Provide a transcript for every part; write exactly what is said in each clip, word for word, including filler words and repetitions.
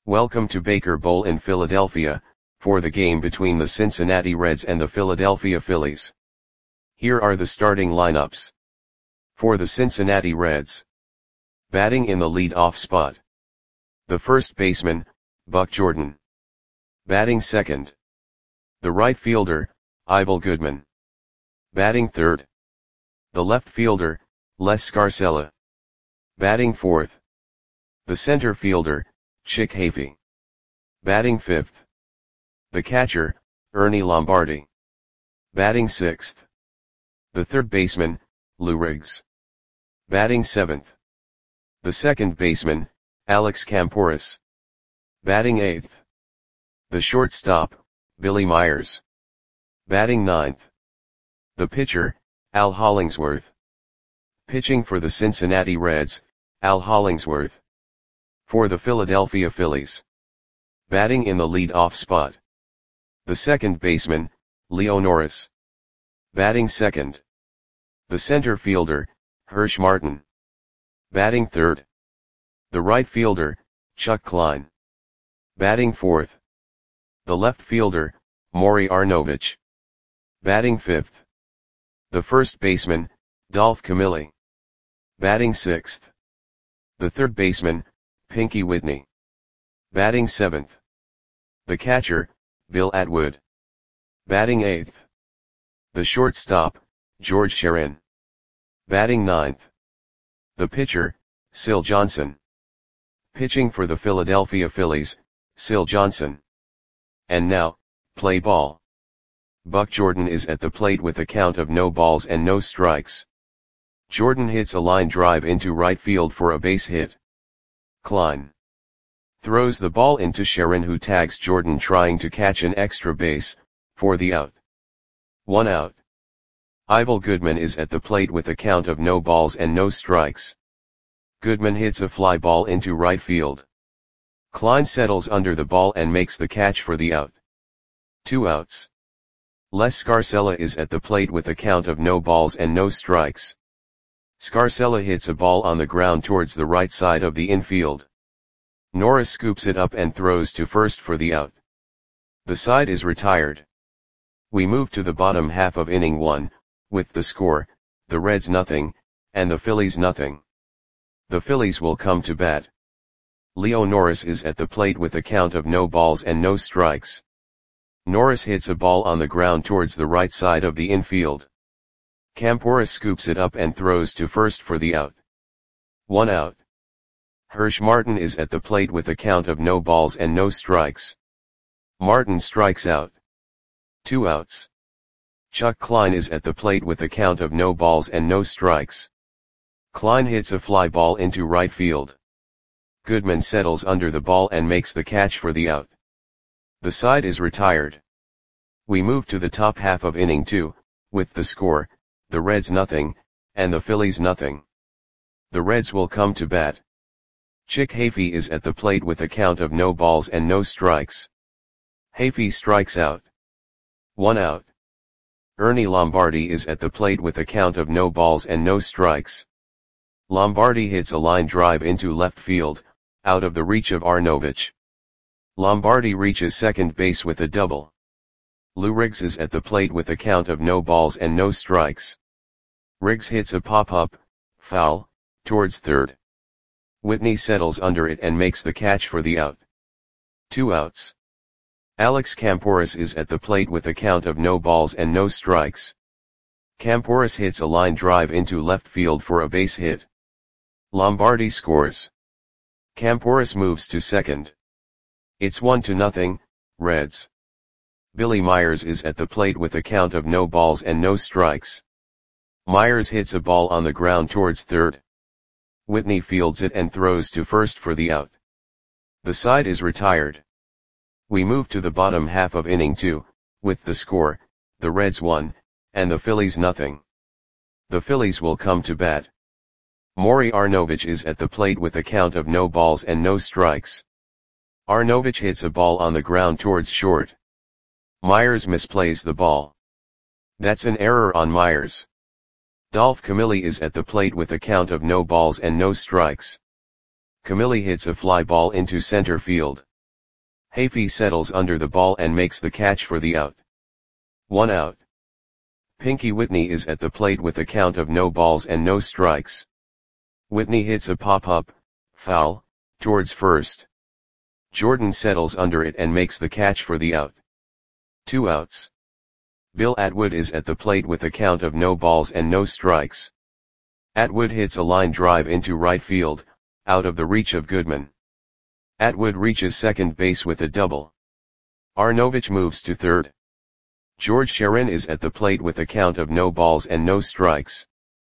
Welcome to Baker Bowl in Philadelphia, for the game between the Cincinnati Reds and the Philadelphia Phillies. Here are the starting lineups. For the Cincinnati Reds. Batting in the lead-off spot. The first baseman, Buck Jordan. Batting second. The right fielder, Ivel Goodman. Batting third. The left fielder, Les Scarcella. Batting fourth. The center fielder, Chick Hafey. Batting fifth. The catcher, Ernie Lombardi. Batting sixth. The third baseman, Lou Riggs. Batting seventh. The second baseman, Alex Kamporus. Batting eighth. The shortstop, Billy Myers. Batting ninth. The pitcher, Al Hollingsworth. Pitching for the Cincinnati Reds, Al Hollingsworth. For the Philadelphia Phillies. Batting in the lead-off spot. The second baseman, Leo Norris. Batting second. The center fielder, Hirsch Martin. Batting third. The right fielder, Chuck Klein. Batting fourth. The left fielder, Maury Arnovich. Batting fifth. The first baseman, Dolph Camilli. Batting sixth. The third baseman, Pinky Whitney. Batting seventh. The catcher, Bill Atwood. Batting eighth. The shortstop, George Sherin. Batting ninth. The pitcher, Syl Johnson. Pitching for the Philadelphia Phillies, Syl Johnson. And now, play ball. Buck Jordan is at the plate with a count of no balls and no strikes. Jordan hits a line drive into right field for a base hit. Klein throws the ball into Sherin, who tags Jordan trying to catch an extra base, for the out. One out. Ivel Goodman is at the plate with a count of no balls and no strikes. Goodman hits a fly ball into right field. Klein settles under the ball and makes the catch for the out. Two outs. Les Scarcella is at the plate with a count of no balls and no strikes. Scarcella hits a ball on the ground towards the right side of the infield. Norris scoops it up and throws to first for the out. The side is retired. We move to the bottom half of inning one, with the score, the Reds nothing, and the Phillies nothing. The Phillies will come to bat. Leo Norris is at the plate with a count of no balls and no strikes. Norris hits a ball on the ground towards the right side of the infield. Kamporus scoops it up and throws to first for the out. One out. Hirsch Martin is at the plate with a count of no balls and no strikes. Martin strikes out. Two outs. Chuck Klein is at the plate with a count of no balls and no strikes. Klein hits a fly ball into right field. Goodman settles under the ball and makes the catch for the out. The side is retired. We move to the top half of inning two, with the score, the Reds nothing, and the Phillies nothing. The Reds will come to bat. Chick Hafey is at the plate with a count of no balls and no strikes. Hafey strikes out. One out. Ernie Lombardi is at the plate with a count of no balls and no strikes. Lombardi hits a line drive into left field, out of the reach of Arnovich. Lombardi reaches second base with a double. Lou Riggs is at the plate with a count of no balls and no strikes. Riggs hits a pop-up, foul, towards third. Whitney settles under it and makes the catch for the out. Two outs. Alex Kamporus is at the plate with a count of no balls and no strikes. Kamporus hits a line drive into left field for a base hit. Lombardi scores. Kamporus moves to second. It's one to nothing, Reds. Billy Myers is at the plate with a count of no balls and no strikes. Myers hits a ball on the ground towards third. Whitney fields it and throws to first for the out. The side is retired. We move to the bottom half of inning two, with the score, the Reds one, and the Phillies nothing. The Phillies will come to bat. Maury Arnovich is at the plate with a count of no balls and no strikes. Arnovich hits a ball on the ground towards short. Myers misplays the ball. That's an error on Myers. Dolph Camilli is at the plate with a count of no balls and no strikes. Camilli hits a fly ball into center field. Hafey settles under the ball and makes the catch for the out. One out. Pinky Whitney is at the plate with a count of no balls and no strikes. Whitney hits a pop-up, foul, towards first. Jordan settles under it and makes the catch for the out. Two outs. Bill Atwood is at the plate with a count of no balls and no strikes. Atwood hits a line drive into right field, out of the reach of Goodman. Atwood reaches second base with a double. Arnovich moves to third. George Sharon is at the plate with a count of no balls and no strikes.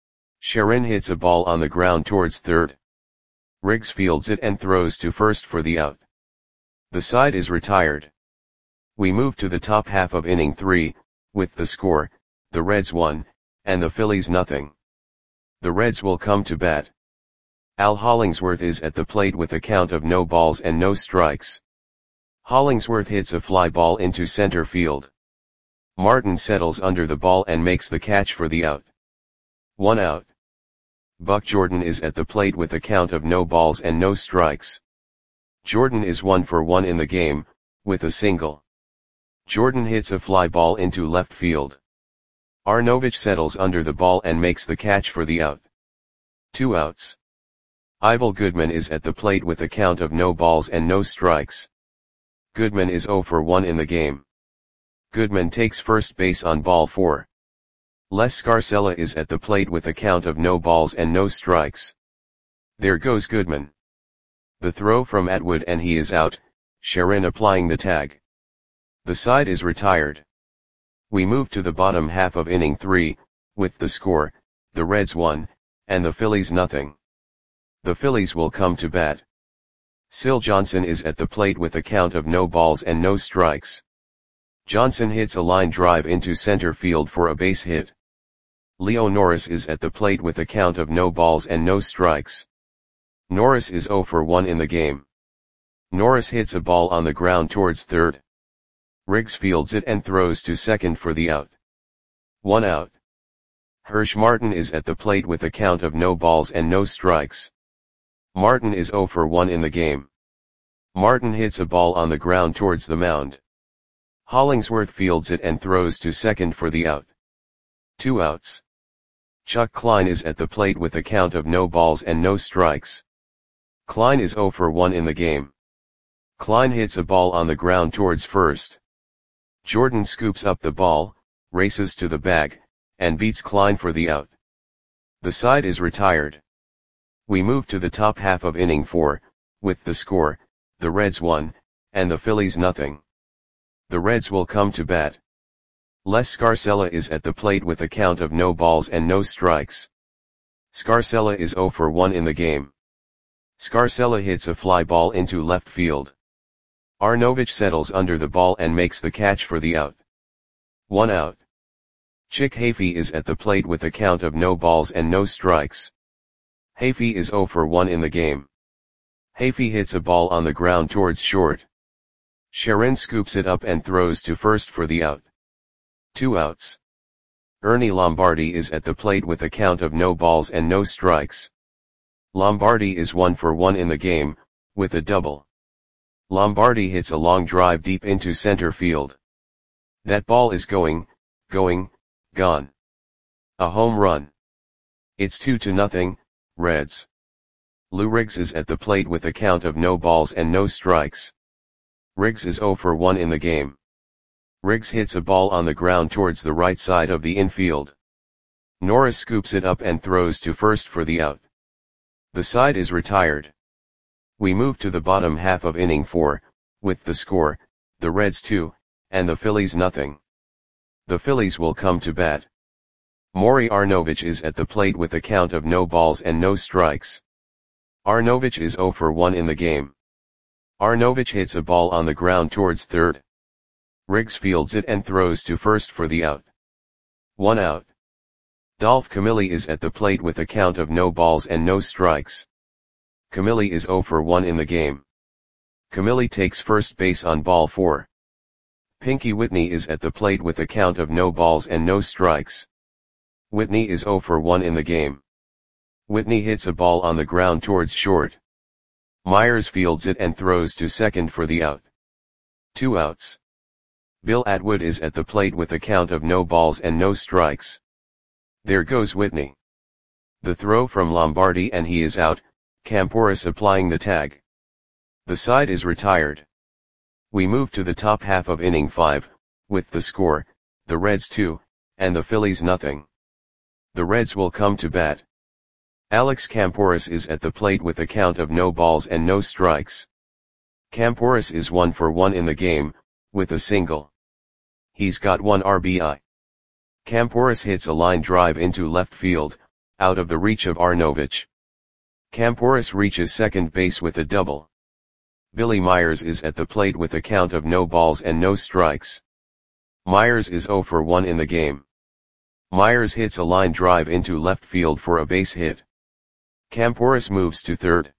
Sharon hits a ball on the ground towards third. Riggs fields it and throws to first for the out. The side is retired. We move to the top half of inning three, with the score, the Reds one, and the Phillies nothing. The Reds will come to bat. Al Hollingsworth is at the plate with a count of no balls and no strikes. Hollingsworth hits a fly ball into center field. Martin settles under the ball and makes the catch for the out. One out. Buck Jordan is at the plate with a count of no balls and no strikes. Jordan is one for one in the game, with a single. Jordan hits a fly ball into left field. Arnovich settles under the ball and makes the catch for the out. Two outs. Ivel Goodman is at the plate with a count of no balls and no strikes. Goodman is zero for one in the game. Goodman takes first base on ball four. Les Scarcella is at the plate with a count of no balls and no strikes. There goes Goodman. The throw from Atwood and he is out, Sharon applying the tag. The side is retired. We move to the bottom half of inning three, with the score, the Reds one, and the Phillies nothing. The Phillies will come to bat. Syl Johnson is at the plate with a count of no balls and no strikes. Johnson hits a line drive into center field for a base hit. Leo Norris is at the plate with a count of no balls and no strikes. Norris is zero for one in the game. Norris hits a ball on the ground towards third. Riggs fields it and throws to second for the out. One out. Hirsch Martin is at the plate with a count of no balls and no strikes. Martin is zero for one in the game. Martin hits a ball on the ground towards the mound. Hollingsworth fields it and throws to second for the out. Two outs. Chuck Klein is at the plate with a count of no balls and no strikes. Klein is zero for one in the game. Klein hits a ball on the ground towards first. Jordan scoops up the ball, races to the bag, and beats Klein for the out. The side is retired. We move to the top half of inning four, with the score, the Reds one, and the Phillies nothing. The Reds will come to bat. Les Scarcella is at the plate with a count of no balls and no strikes. Scarcella is zero for one in the game. Scarcella hits a fly ball into left field. Arnovich settles under the ball and makes the catch for the out. One out. Chick Hafey is at the plate with a count of no balls and no strikes. Hafey is zero for one in the game. Hafey hits a ball on the ground towards short. Sharon scoops it up and throws to first for the out. Two outs. Ernie Lombardi is at the plate with a count of no balls and no strikes. Lombardi is one for one in the game, with a double. Lombardi hits a long drive deep into center field. That ball is going, going, gone. A home run. It's two to nothing, Reds. Lou Riggs is at the plate with a count of no balls and no strikes. Riggs is zero for one in the game. Riggs hits a ball on the ground towards the right side of the infield. Norris scoops it up and throws to first for the out. The side is retired. We move to the bottom half of inning four, with the score, the Reds two, and the Phillies nothing. The Phillies will come to bat. Maury Arnovich is at the plate with a count of no balls and no strikes. Arnovich is zero for one in the game. Arnovich hits a ball on the ground towards third. Riggs fields it and throws to first for the out. One out. Dolph Camilli is at the plate with a count of no balls and no strikes. Camilli is zero for one in the game. Camilli takes first base on ball four. Pinky Whitney is at the plate with a count of no balls and no strikes. Whitney is zero for one in the game. Whitney hits a ball on the ground towards short. Myers fields it and throws to second for the out. Two outs. Bill Atwood is at the plate with a count of no balls and no strikes. There goes Whitney. The throw from Lombardi and he is out, Camporis applying the tag. The side is retired. We move to the top half of inning five, with the score, the Reds two, and the Phillies nothing. The Reds will come to bat. Alex Camporis is at the plate with a count of no balls and no strikes. Camporis is one for one in the game, with a single. He's got one R B I. Camporis hits a line drive into left field, out of the reach of Arnovich. Camporis reaches second base with a double. Billy Myers is at the plate with a count of no balls and no strikes. Myers is zero for one in the game. Myers hits a line drive into left field for a base hit. Camporis moves to third.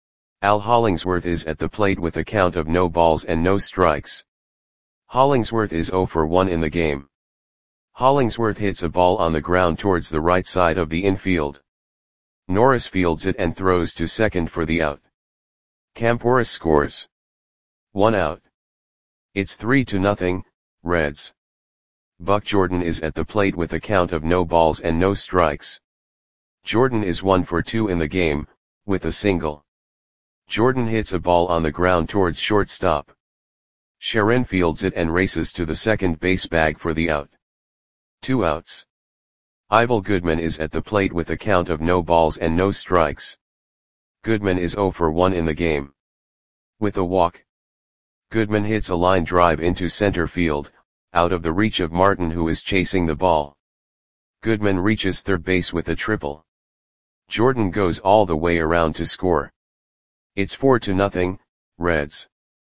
Al Hollingsworth is at the plate with a count of no balls and no strikes. Hollingsworth is zero for one in the game. Hollingsworth hits a ball on the ground towards the right side of the infield. Norris fields it and throws to second for the out. Camporis scores. One out. It's three to nothing, Reds. Buck Jordan is at the plate with a count of no balls and no strikes. Jordan is one for two in the game, with a single. Jordan hits a ball on the ground towards shortstop. Sharon fields it and races to the second base bag for the out. Two outs. Ivel Goodman is at the plate with a count of no balls and no strikes. Goodman is zero for one in the game. With a walk. Goodman hits a line drive into center field, out of the reach of Martin who is chasing the ball. Goodman reaches third base with a triple. Jordan goes all the way around to score. It's four to nothing, Reds.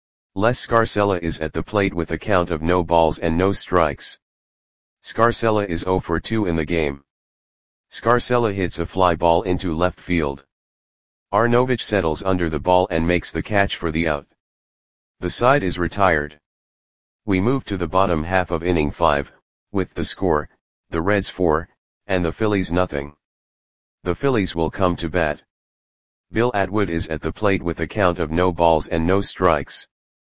Les Scarcella is at the plate with a count of no balls and no strikes. Scarcella is zero for two in the game. Scarcella hits a fly ball into left field. Arnovich settles under the ball and makes the catch for the out. The side is retired. We move to the bottom half of inning five, with the score, the Reds four, and the Phillies nothing. The Phillies will come to bat. Bill Atwood is at the plate with a count of no balls and no strikes.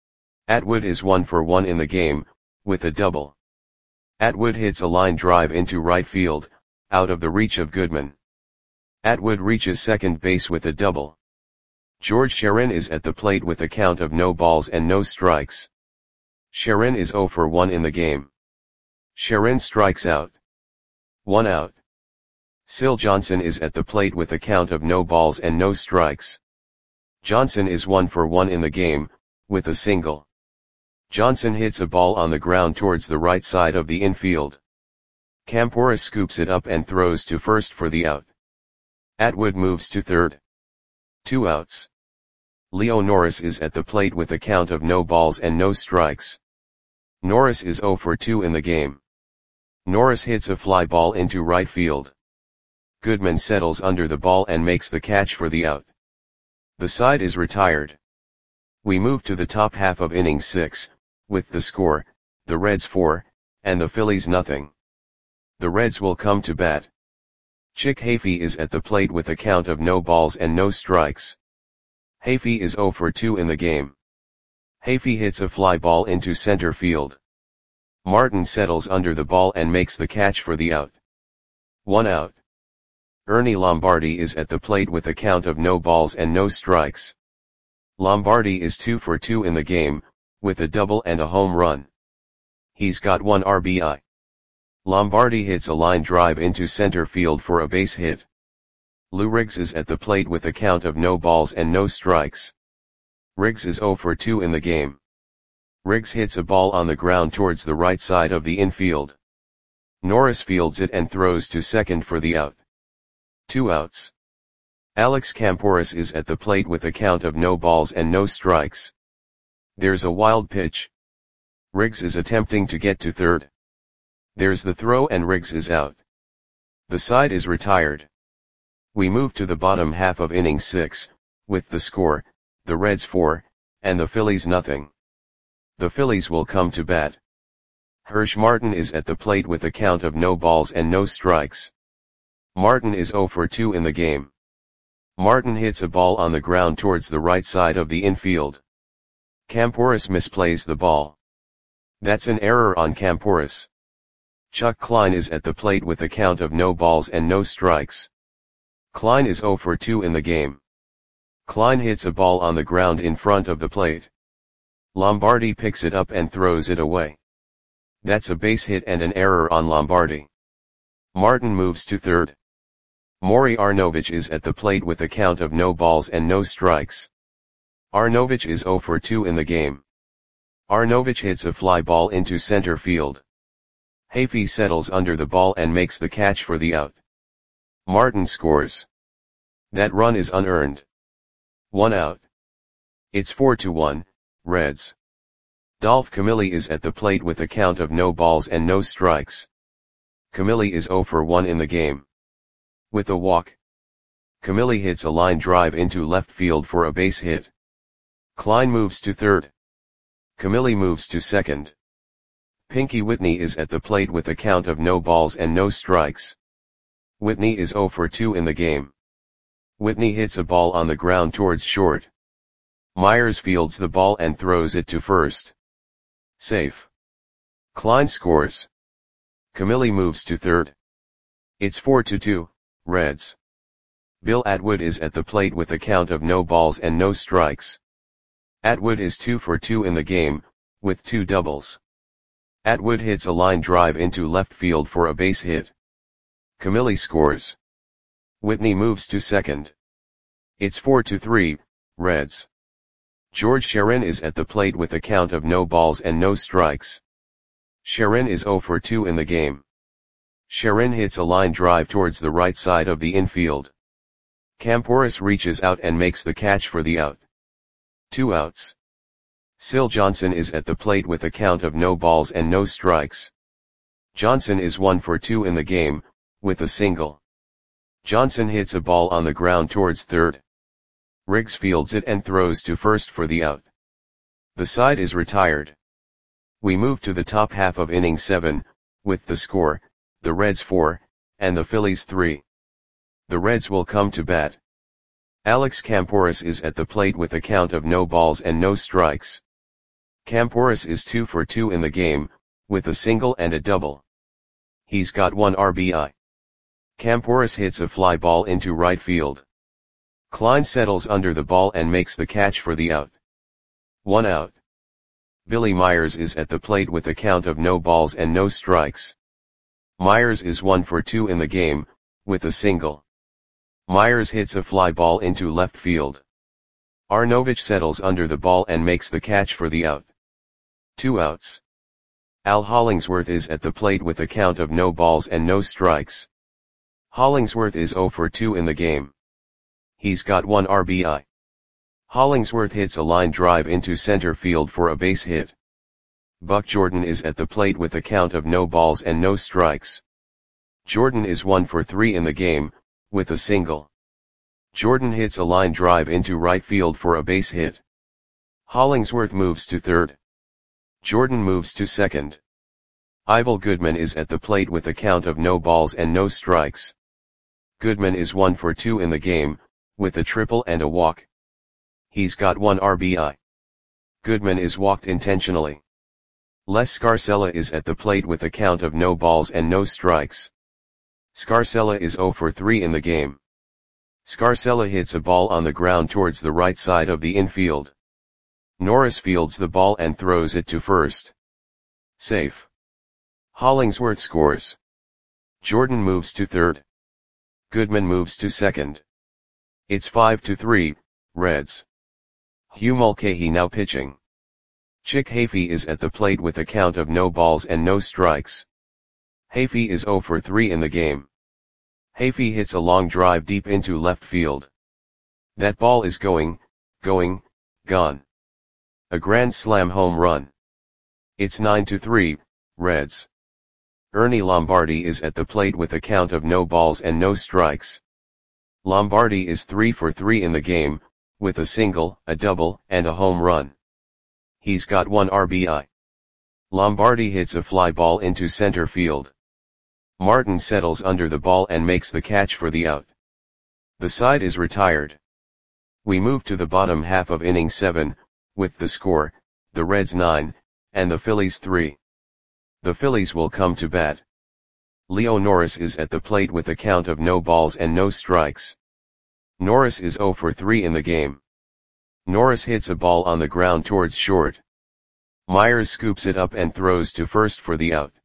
Atwood is one for one in the game, with a double. Atwood hits a line drive into right field, out of the reach of Goodman. Atwood reaches second base with a double. George Sharon is at the plate with a count of no balls and no strikes. Sharon is zero for one in the game. Sharon strikes out. One out. Syl Johnson is at the plate with a count of no balls and no strikes. Johnson is one for one in the game, with a single. Johnson hits a ball on the ground towards the right side of the infield. Camporis scoops it up and throws to first for the out. Atwood moves to third. Two outs. Leo Norris is at the plate with a count of no balls and no strikes. Norris is zero for two in the game. Norris hits a fly ball into right field. Goodman settles under the ball and makes the catch for the out. The side is retired. We move to the top half of inning six, with the score, the Reds four, and the Phillies nothing. The Reds will come to bat. Chick Hafey is at the plate with a count of no balls and no strikes. Hafey is zero for two in the game. Hafey hits a fly ball into center field. Martin settles under the ball and makes the catch for the out. One out. Ernie Lombardi is at the plate with a count of no balls and no strikes. Lombardi is two for two in the game, with a double and a home run. He's got one R B I. Lombardi hits a line drive into center field for a base hit. Lou Riggs is at the plate with a count of no balls and no strikes. Riggs is zero for two in the game. Riggs hits a ball on the ground towards the right side of the infield. Norris fields it and throws to second for the out. Two outs. Alex Camporis is at the plate with a count of no balls and no strikes. There's a wild pitch. Riggs is attempting to get to third. There's the throw and Riggs is out. The side is retired. We move to the bottom half of inning six, with the score, the Reds four, and the Phillies nothing. The Phillies will come to bat. Hirsch Martin is at the plate with a count of no balls and no strikes. Martin is zero for two in the game. Martin hits a ball on the ground towards the right side of the infield. Camporus misplays the ball. That's an error on Camporus. Chuck Klein is at the plate with a count of no balls and no strikes. Klein is zero for two in the game. Klein hits a ball on the ground in front of the plate. Lombardi picks it up and throws it away. That's a base hit and an error on Lombardi. Martin moves to third. Maury Arnovich is at the plate with a count of no balls and no strikes. Arnovich is zero for two in the game. Arnovich hits a fly ball into center field. Hafey settles under the ball and makes the catch for the out. Martin scores. That run is unearned. One out. It's four to one, Reds. Dolph Camilli is at the plate with a count of no balls and no strikes. Camilli is zero for one in the game. With a walk, Camilli hits a line drive into left field for a base hit. Klein moves to third. Camilli moves to second. Pinky Whitney is at the plate with a count of no balls and no strikes. Whitney is zero for two in the game. Whitney hits a ball on the ground towards short. Myers fields the ball and throws it to first. Safe. Klein scores. Camilli moves to third. It's four to two, Reds. Bill Atwood is at the plate with a count of no balls and no strikes. Atwood is two for two in the game, with two doubles. Atwood hits a line drive into left field for a base hit. Camilli scores. Whitney moves to second. It's four to three, Reds. George Sharon is at the plate with a count of no balls and no strikes. Sharon is zero for two in the game. Sharon hits a line drive towards the right side of the infield. Camporus reaches out and makes the catch for the out. Two outs. Sil Johnson is at the plate with a count of no balls and no strikes. Johnson is one for two in the game, with a single. Johnson hits a ball on the ground towards third. Riggs fields it and throws to first for the out. The side is retired. We move to the top half of inning seven, with the score, the Reds four, and the Phillies three. The Reds will come to bat. Alex Camporus is at the plate with a count of no balls and no strikes. Camporus is two for two in the game, with a single and a double. He's got one R B I. Camporus hits a fly ball into right field. Klein settles under the ball and makes the catch for the out. One out. Billy Myers is at the plate with a count of no balls and no strikes. Myers is one for two in the game, with a single. Myers hits a fly ball into left field. Arnovich settles under the ball and makes the catch for the out. Two outs. Al Hollingsworth is at the plate with a count of no balls and no strikes. Hollingsworth is zero for two in the game. He's got one R B I. Hollingsworth hits a line drive into center field for a base hit. Buck Jordan is at the plate with a count of no balls and no strikes. Jordan is one for three in the game, with a single. Jordan hits a line drive into right field for a base hit. Hollingsworth moves to third. Jordan moves to second. Ivel Goodman is at the plate with a count of no balls and no strikes. Goodman is one for two in the game, with a triple and a walk. He's got one R B I. Goodman is walked intentionally. Les Scarcella is at the plate with a count of no balls and no strikes. Scarcella is zero for three in the game. Scarcella hits a ball on the ground towards the right side of the infield. Norris fields the ball and throws it to first. Safe. Hollingsworth scores. Jordan moves to third. Goodman moves to second. It's five to three, Reds. Hugh Mulcahy now pitching. Chick Hafey is at the plate with a count of no balls and no strikes. Hafey is zero for three in the game. Hafey hits a long drive deep into left field. That ball is going, going, gone. A grand slam home run. It's nine to three, Reds. Ernie Lombardi is at the plate with a count of no balls and no strikes. Lombardi is three for three in the game, with a single, a double, and a home run. He's got one R B I. Lombardi hits a fly ball into center field. Martin settles under the ball and makes the catch for the out. The side is retired. We move to the bottom half of inning seven, with the score, the Reds nine, and the Phillies three. The Phillies will come to bat. Leo Norris is at the plate with a count of no balls and no strikes. Norris is zero for three in the game. Norris hits a ball on the ground towards short. Myers scoops it up and throws to first for the out.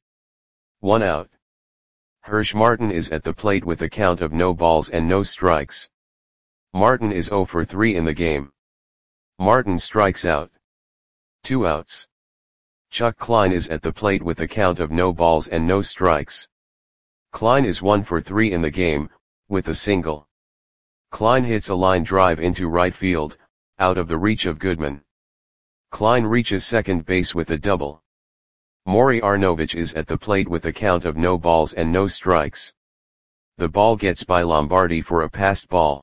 One out. Hirsch Martin is at the plate with a count of no balls and no strikes. Martin is zero for three in the game. Martin strikes out. Two outs. Chuck Klein is at the plate with a count of no balls and no strikes. Klein is one for three in the game, with a single. Klein hits a line drive into right field, out of the reach of Goodman. Klein reaches second base with a double. Maury Arnovich is at the plate with a count of no balls and no strikes. The ball gets by Lombardi for a passed ball.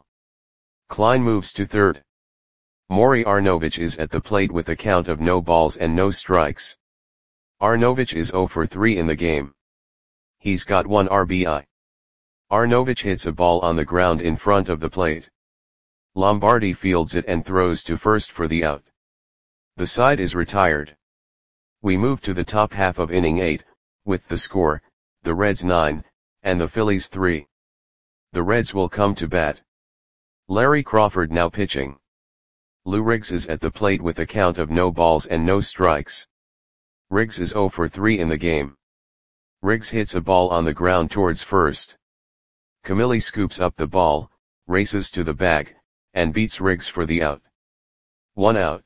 Klein moves to third. Maury Arnovich is at the plate with a count of no balls and no strikes. Arnovich is zero for three in the game. He's got one R B I. Arnovich hits a ball on the ground in front of the plate. Lombardi fields it and throws to first for the out. The side is retired. We move to the top half of inning eight, with the score, the Reds nine, and the Phillies three. The Reds will come to bat. Larry Crawford now pitching. Lou Riggs is at the plate with a count of no balls and no strikes. Riggs is zero for three in the game. Riggs hits a ball on the ground towards first. Camilli scoops up the ball, races to the bag, and beats Riggs for the out. One out.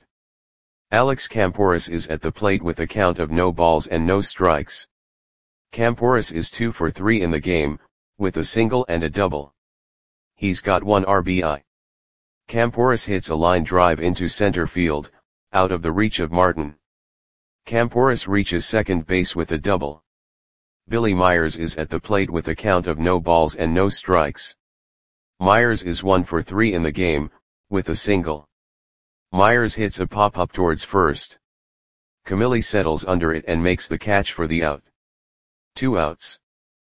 Alex Camporis is at the plate with a count of no balls and no strikes. Camporis is two for three in the game, with a single and a double. He's got one R B I. Camporis hits a line drive into center field, out of the reach of Martin. Camporis reaches second base with a double. Billy Myers is at the plate with a count of no balls and no strikes. Myers is one for three in the game, with a single. Myers hits a pop-up towards first. Camilli settles under it and makes the catch for the out. Two outs.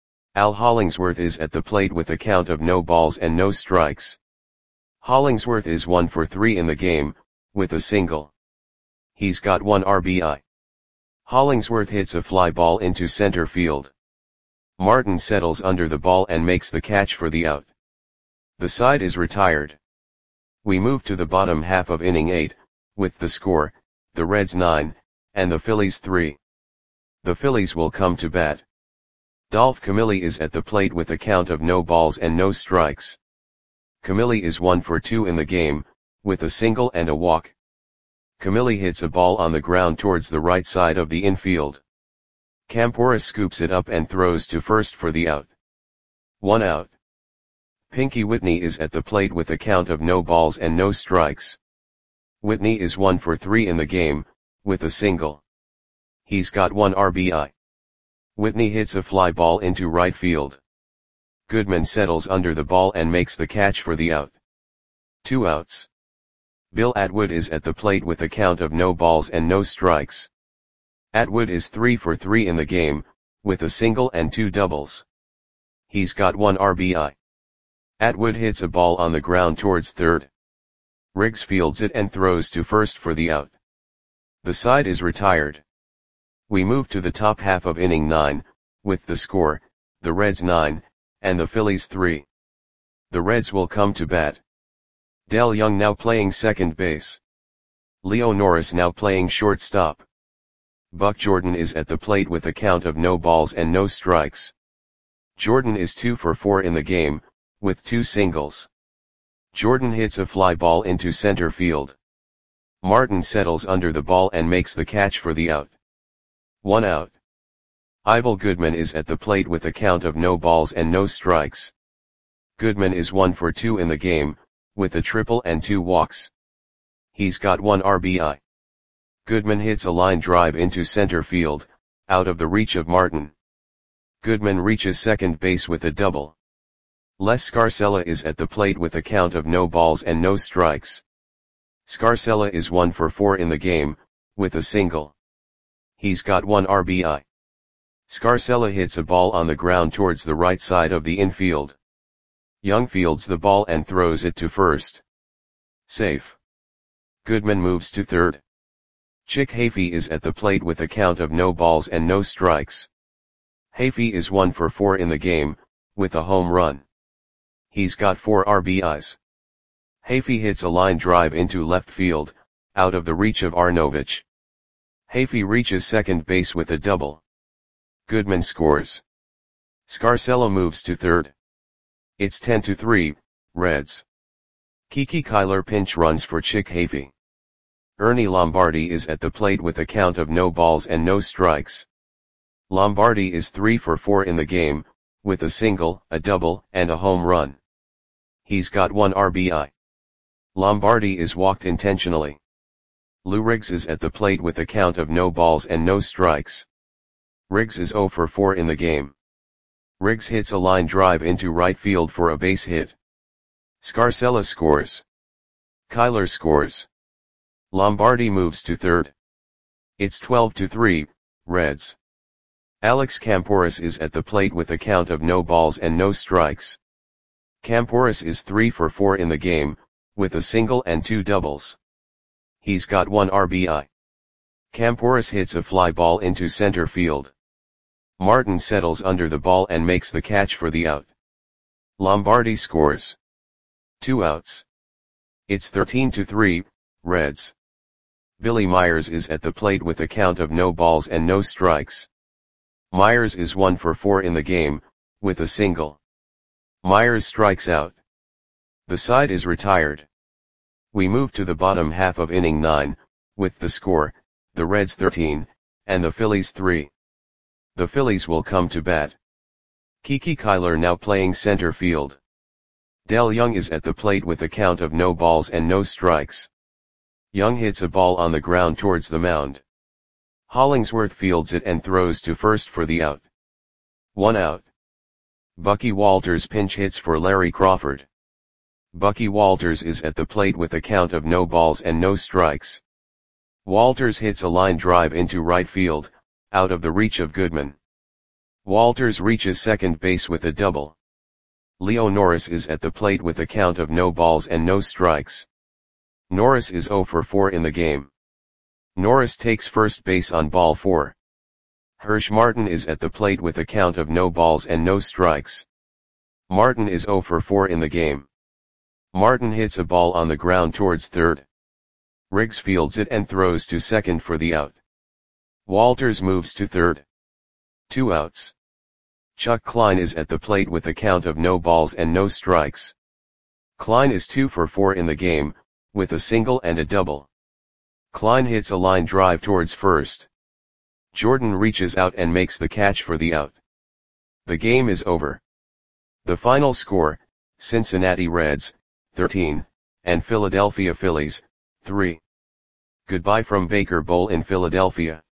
Al Hollingsworth is at the plate with a count of no balls and no strikes. Hollingsworth is one for three in the game, with a single. He's got one R B I. Hollingsworth hits a fly ball into center field. Martin settles under the ball and makes the catch for the out. The side is retired. We move to the bottom half of inning eight, with the score, the Reds nine, and the Phillies three. The Phillies will come to bat. Dolph Camilli is at the plate with a count of no balls and no strikes. Camilli is one for two in the game, with a single and a walk. Camilli hits a ball on the ground towards the right side of the infield. Camporis scoops it up and throws to first for the out. One out. Pinky Whitney is at the plate with a count of no balls and no strikes. Whitney is one for three in the game, with a single. He's got one R B I. Whitney hits a fly ball into right field. Goodman settles under the ball and makes the catch for the out. Two outs. Bill Atwood is at the plate with a count of no balls and no strikes. Atwood is three for three in the game, with a single and two doubles. He's got one R B I. Atwood hits a ball on the ground towards third. Riggs fields it and throws to first for the out. The side is retired. We move to the top half of inning nine, with the score, the Reds nine, and the Phillies three. The Reds will come to bat. Del Young now playing second base. Leo Norris now playing shortstop. Buck Jordan is at the plate with a count of no balls and no strikes. Jordan is two for four in the game, with two singles. Jordan hits a fly ball into center field. Martin settles under the ball and makes the catch for the out. One out. Ivel Goodman is at the plate with a count of no balls and no strikes. Goodman is one for two in the game, with a triple and two walks. He's got one R B I. Goodman hits a line drive into center field, out of the reach of Martin. Goodman reaches second base with a double. Les Scarcella is at the plate with a count of no balls and no strikes. Scarcella is one for four in the game, with a single. He's got one R B I. Scarcella hits a ball on the ground towards the right side of the infield. Young fields the ball and throws it to first. Safe. Goodman moves to third. Chick Hafey is at the plate with a count of no balls and no strikes. Hafey is one for four in the game, with a home run. He's got four R B Is. Hafey hits a line drive into left field, out of the reach of Arnovich. Hafey reaches second base with a double. Goodman scores. Scarcella moves to third. It's ten to three, Reds. Kiki Kyler pinch runs for Chick Hafey. Ernie Lombardi is at the plate with a count of no balls and no strikes. Lombardi is three for four in the game, with a single, a double, and a home run. He's got one R B I. Lombardi is walked intentionally. Lou Riggs is at the plate with a count of no balls and no strikes. Riggs is zero for four in the game. Riggs hits a line drive into right field for a base hit. Scarcella scores. Kyler scores. Lombardi moves to third. It's twelve to three, Reds. Alex Camporis is at the plate with a count of no balls and no strikes. Camporis is three for four in the game, with a single and two doubles. He's got one R B I. Camporis hits a fly ball into center field. Martin settles under the ball and makes the catch for the out. Lombardi scores. Two outs. It's thirteen to three, Reds. Billy Myers is at the plate with a count of no balls and no strikes. Myers is one for four in the game, with a single. Myers strikes out. The side is retired. We move to the bottom half of inning nine, with the score, the Reds thirteen, and the Phillies three. The Phillies will come to bat. Kiki Kyler now playing center field. Del Young is at the plate with a count of no balls and no strikes. Young hits a ball on the ground towards the mound. Hollingsworth fields it and throws to first for the out. One out. Bucky Walters pinch hits for Larry Crawford. Bucky Walters is at the plate with a count of no balls and no strikes. Walters hits a line drive into right field, out of the reach of Goodman. Walters reaches second base with a double. Leo Norris is at the plate with a count of no balls and no strikes. Norris is zero for four in the game. Norris takes first base on ball four. Hirsch Martin is at the plate with a count of no balls and no strikes. Martin is zero for four in the game. Martin hits a ball on the ground towards third. Riggs fields it and throws to second for the out. Walters moves to third. Two outs. Chuck Klein is at the plate with a count of no balls and no strikes. Klein is two for four in the game, with a single and a double. Klein hits a line drive towards first. Jordan reaches out and makes the catch for the out. The game is over. The final score, Cincinnati Reds, thirteen, and Philadelphia Phillies, three. Goodbye from Baker Bowl in Philadelphia.